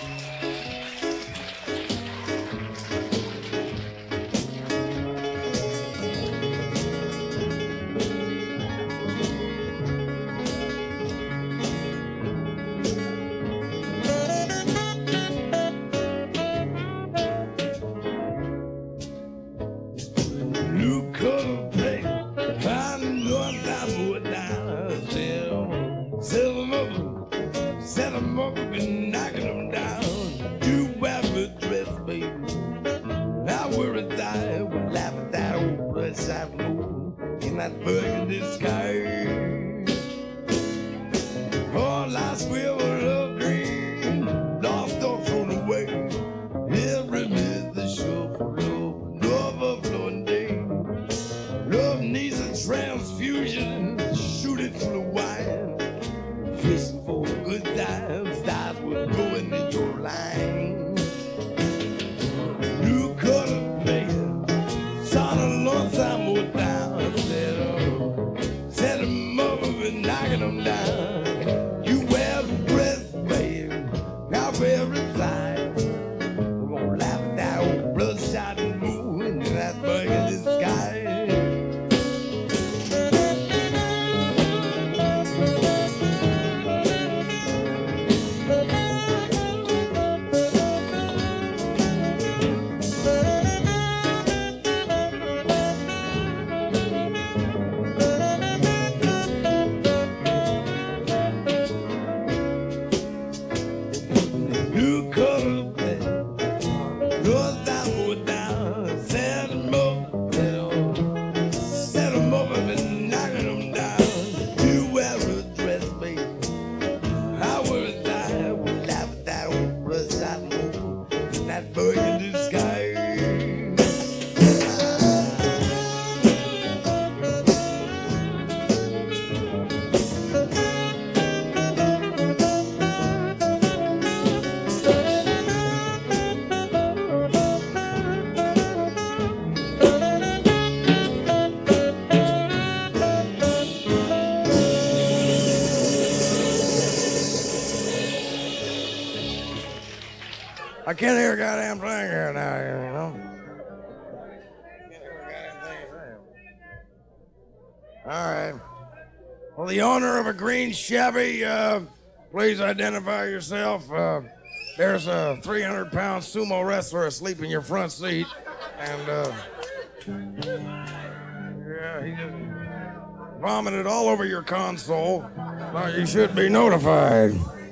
Set 'em up and knocking 'em down. You wear a dress, baby. I wear a tie. We'll laugh at that old bloodshot moon in that burgundy sky. All I swear was love dream, lost or thrown away. Every miss the shore for love, no overflowing day. Love needs a transfusion, shoot it through the wire. Fishing for good times, stars will go into your line. New color man, saw the long time more down. Set 'em up and knocking 'em down. You wear the dress, babe, I wear a tie. We're gonna laugh at that old bloodshot moon in that burgundy sky. You could be yours down, go down, set 'em up and knocking 'em down. You wear a dress, baby, I wear a tie. We'll laugh at that old bloodshot moon in that burgundy sky. I can't hear a goddamn thing here now, you know. Can't hear a goddamn thing you're saying. All right. Well, the owner of a green Chevy, please identify yourself. There's a 300-pound sumo wrestler asleep in your front seat, and yeah, he just vomited all over your console. Well, you should be notified.